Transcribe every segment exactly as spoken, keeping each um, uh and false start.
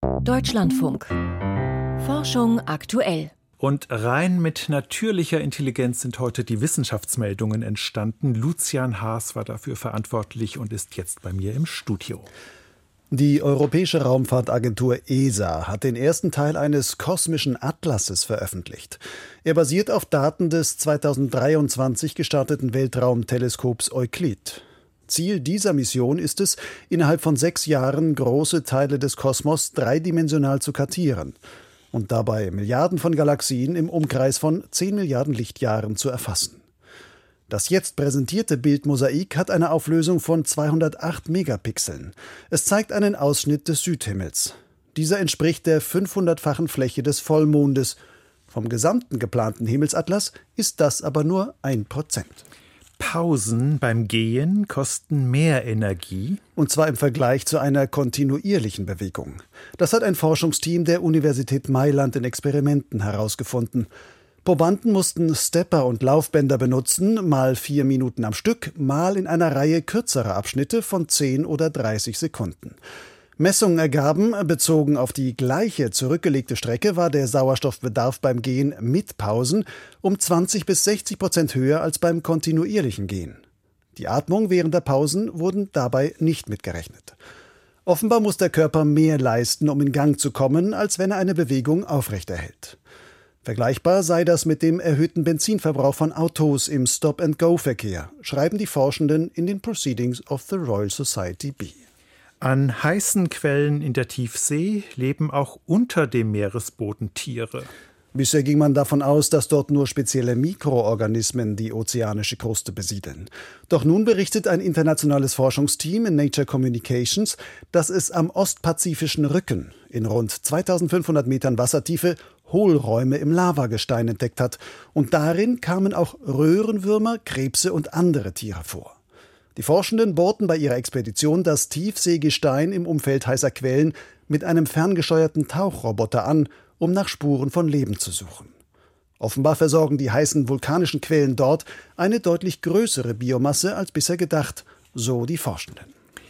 Deutschlandfunk. Forschung aktuell. Und rein mit natürlicher Intelligenz sind heute die Wissenschaftsmeldungen entstanden. Lucian Haas war dafür verantwortlich und ist jetzt bei mir im Studio. Die Europäische Raumfahrtagentur E S A hat den ersten Teil eines kosmischen Atlases veröffentlicht. Er basiert auf Daten des zweitausenddreiundzwanzig gestarteten Weltraumteleskops Euclid. Ziel dieser Mission ist es, innerhalb von sechs Jahren große Teile des Kosmos dreidimensional zu kartieren und dabei Milliarden von Galaxien im Umkreis von zehn Milliarden Lichtjahren zu erfassen. Das jetzt präsentierte Bildmosaik hat eine Auflösung von zweihundertacht Megapixeln. Es zeigt einen Ausschnitt des Südhimmels. Dieser entspricht der fünfhundertfachen Fläche des Vollmondes. Vom gesamten geplanten Himmelsatlas ist das aber nur ein Prozent. Pausen beim Gehen kosten mehr Energie. Und zwar im Vergleich zu einer kontinuierlichen Bewegung. Das hat ein Forschungsteam der Universität Mailand in Experimenten herausgefunden. Probanden mussten Stepper und Laufbänder benutzen, mal vier Minuten am Stück, mal in einer Reihe kürzerer Abschnitte von zehn oder dreißig Sekunden. Messungen ergaben, bezogen auf die gleiche zurückgelegte Strecke war der Sauerstoffbedarf beim Gehen mit Pausen um zwanzig bis sechzig Prozent höher als beim kontinuierlichen Gehen. Die Atmung während der Pausen wurden dabei nicht mitgerechnet. Offenbar muss der Körper mehr leisten, um in Gang zu kommen, als wenn er eine Bewegung aufrechterhält. Vergleichbar sei das mit dem erhöhten Benzinverbrauch von Autos im Stop-and-Go-Verkehr, schreiben die Forschenden in den Proceedings of the Royal Society B. An heißen Quellen in der Tiefsee leben auch unter dem Meeresboden Tiere. Bisher ging man davon aus, dass dort nur spezielle Mikroorganismen die ozeanische Kruste besiedeln. Doch nun berichtet ein internationales Forschungsteam in Nature Communications, dass es am ostpazifischen Rücken in rund zweitausendfünfhundert Metern Wassertiefe Hohlräume im Lavagestein entdeckt hat. Und darin kamen auch Röhrenwürmer, Krebse und andere Tiere vor. Die Forschenden bohrten bei ihrer Expedition das Tiefseegestein im Umfeld heißer Quellen mit einem ferngesteuerten Tauchroboter an, um nach Spuren von Leben zu suchen. Offenbar versorgen die heißen vulkanischen Quellen dort eine deutlich größere Biomasse als bisher gedacht, so die Forschenden.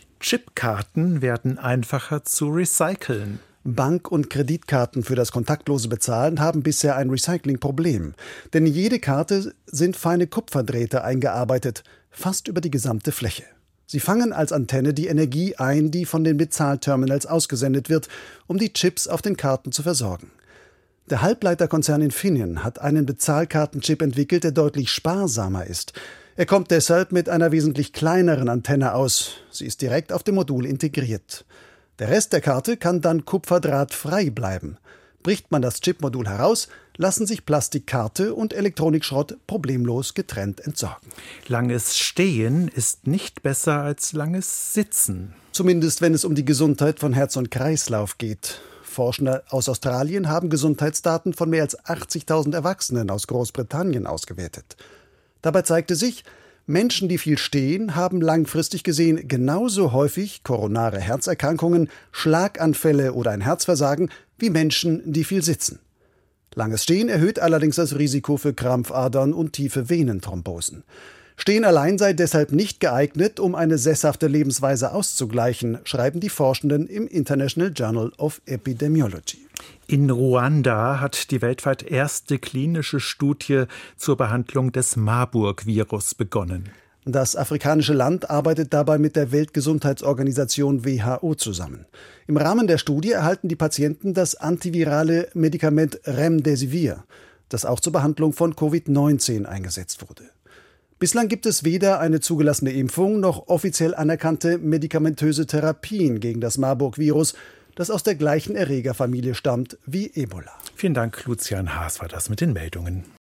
Chipkarten werden einfacher zu recyceln. Bank- und Kreditkarten für das kontaktlose Bezahlen haben bisher ein Recyclingproblem. Denn in jede Karte sind feine Kupferdrähte eingearbeitet, fast über die gesamte Fläche. Sie fangen als Antenne die Energie ein, die von den Bezahlterminals ausgesendet wird, um die Chips auf den Karten zu versorgen. Der Halbleiterkonzern Infineon hat einen Bezahlkartenchip entwickelt, der deutlich sparsamer ist. Er kommt deshalb mit einer wesentlich kleineren Antenne aus. Sie ist direkt auf dem Modul integriert. Der Rest der Karte kann dann kupferdrahtfrei bleiben. Bricht man das Chipmodul heraus, lassen sich Plastikkarte und Elektronikschrott problemlos getrennt entsorgen. Langes Stehen ist nicht besser als langes Sitzen. Zumindest wenn es um die Gesundheit von Herz und Kreislauf geht. Forschende aus Australien haben Gesundheitsdaten von mehr als achtzigtausend Erwachsenen aus Großbritannien ausgewertet. Dabei zeigte sich, Menschen, die viel stehen, haben langfristig gesehen genauso häufig koronare Herzerkrankungen, Schlaganfälle oder ein Herzversagen wie Menschen, die viel sitzen. Langes Stehen erhöht allerdings das Risiko für Krampfadern und tiefe Venenthrombosen. Stehen allein sei deshalb nicht geeignet, um eine sesshafte Lebensweise auszugleichen, schreiben die Forschenden im International Journal of Epidemiology. In Ruanda hat die weltweit erste klinische Studie zur Behandlung des Marburg-Virus begonnen. Das afrikanische Land arbeitet dabei mit der Weltgesundheitsorganisation W H O zusammen. Im Rahmen der Studie erhalten die Patienten das antivirale Medikament Remdesivir, das auch zur Behandlung von Covid neunzehn eingesetzt wurde. Bislang gibt es weder eine zugelassene Impfung noch offiziell anerkannte medikamentöse Therapien gegen das Marburg-Virus, das aus der gleichen Erregerfamilie stammt wie Ebola. Vielen Dank, Lucian Haas war das mit den Meldungen.